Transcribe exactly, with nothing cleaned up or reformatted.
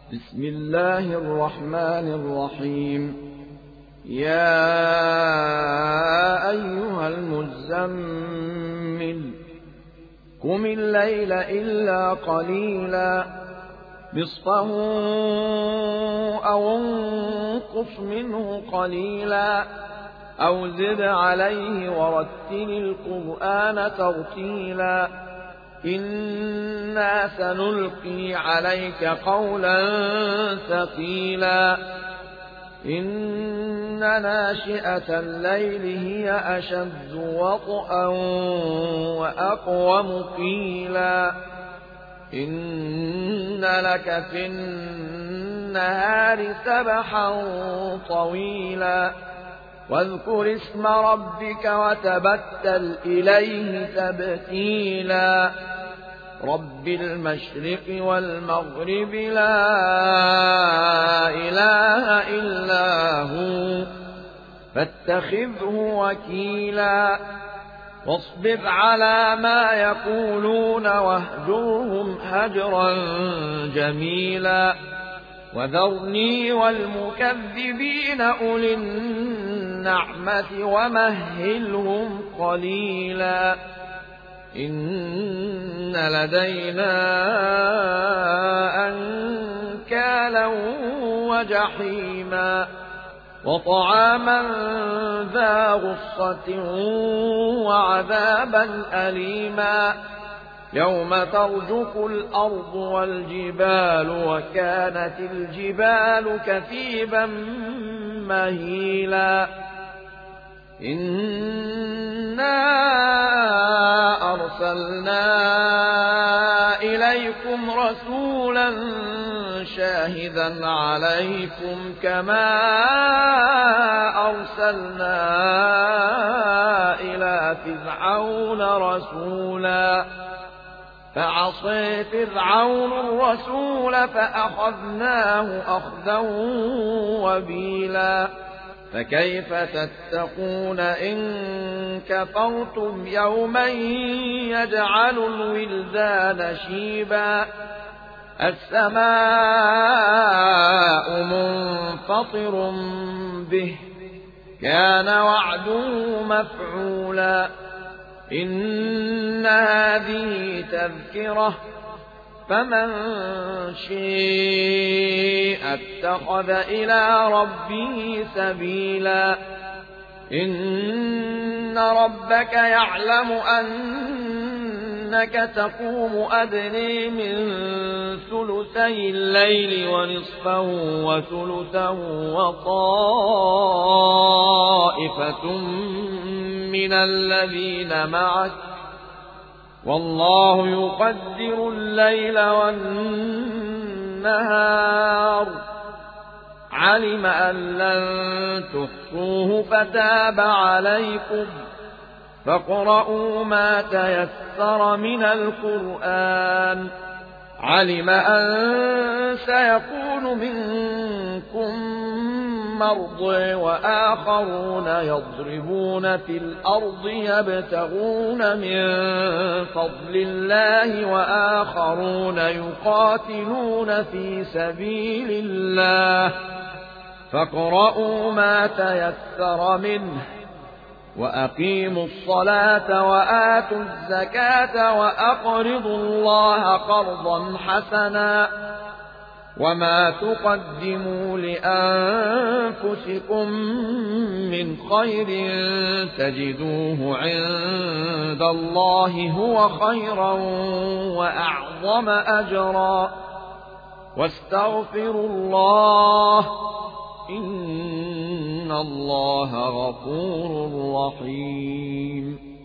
بسم الله الرحمن الرحيم. يا أيها المزمل قم الليل إلا قليلا نصفه أو انقص منه قليلا أو زد عليه ورتل القرآن ترتيلا إنا سنلقي عليك قولا ثقيلا إن ناشئة الليل هي أشد وطئا وأقوم قيلا إن لك في النهار سبحا طويلا واذكر اسم ربك وتبتل إليه تبتيلا رب المشرق والمغرب لا إله إلا هو فاتخذه وكيلا واصبر على ما يقولون واهجرهم هجرا جميلا وذرني والمكذبين أولي النعمة ومهلهم قليلا إن لدينا أنكالا وجحيما وطعاما ذا غصة وعذابا أليما يوم ترجف الأرض والجبال وكانت الجبال كثيبا مهيلا إنا أرسلنا إليكم رسولا شاهدا عليكم كما أرسلنا إلى فرعون رسولا فعصى فرعون الرسول فأخذناه أخذا وبيلا فكيف تتقون إن كفرتم يوما يجعل الولدان شيبا السماء منفطر به كان وعده مفعولا إن هذه تذكرة فمن شاء اتخذ إلى ربه سبيلا إن ربك يعلم أنك تقوم أدنى من ثلثي الليل ونصفه وثلثه وطائفة من الذين معك والله يقدر الليل والنهار علم أن لن تحصوه فتاب عليكم فاقرؤوا ما تيسر من القرآن علم أن سيكون منكم مرضى وآخرون يضربون في الأرض يبتغون من فضل الله وآخرون يقاتلون في سبيل الله فاقرؤوا ما تيسر منه وأقيموا الصلاة وآتوا الزكاة وأقرضوا الله قرضا حسنا وما تقدموا لأنفسكم من خير تجدوه عند الله هو خيرا وأعظم أجرا واستغفروا الله إن الله غفور رحيم.